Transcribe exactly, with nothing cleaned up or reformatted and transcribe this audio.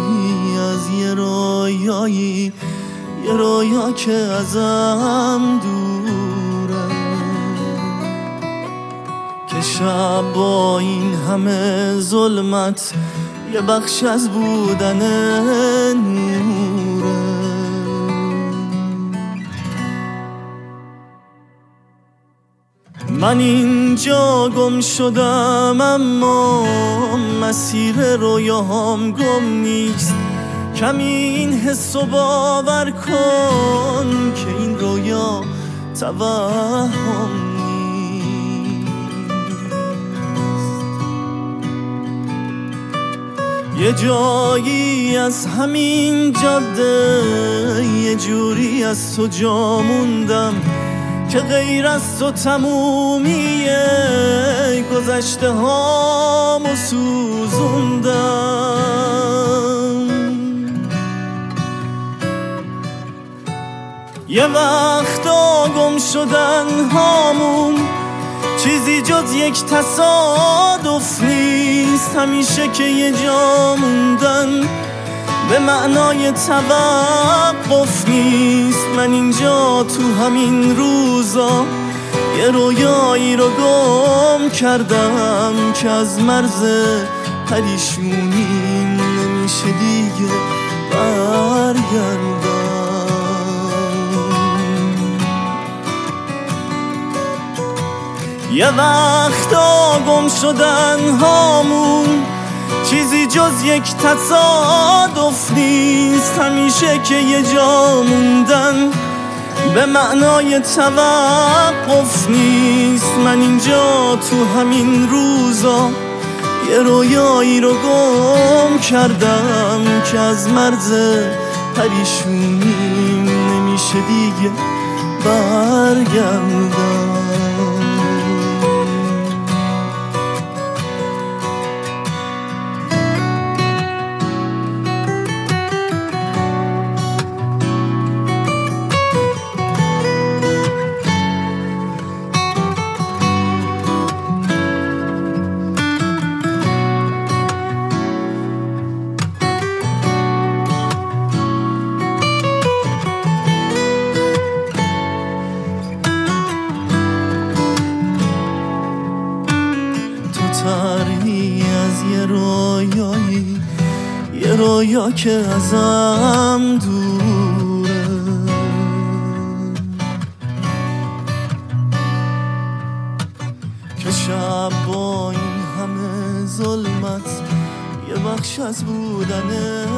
تویی از یه رویایی، یه رویا که ازم دوره، که شب با این همه ظلمت یه بخش از بودن نوره. من اینجا گم شدم اما مسیر رویاهام گم نیست. کمی این حسو باور کن که این رویا توهم نیست. یه جایی از همین جاده یه جوری از تو جا موندم که غیر از تو تمومیه گذشته هامو سوزوندم. یه وقتا گم شدن هامون چیزی جز یک تصادف نیست. همیشه که یه جا موندن به معنای توقف نیست. من اینجا تو همین روزا یه رویایی رو گم کردم که از مرز پریشونیم نمیشه دیگه برگردم. یه وقتا گم شدن هامون چیزی جز یک تصادف نیست. همیشه که یه جا موندن به معنای توقف نیست. من اینجا تو همین روزا یه رویایی رو گم کردم که از مرز پریشونیم نمیشه دیگه برگردم. تری از یه رویایی، یه رویا که ازم دوره، که شب با این همه ظلمت یه بخش از بودن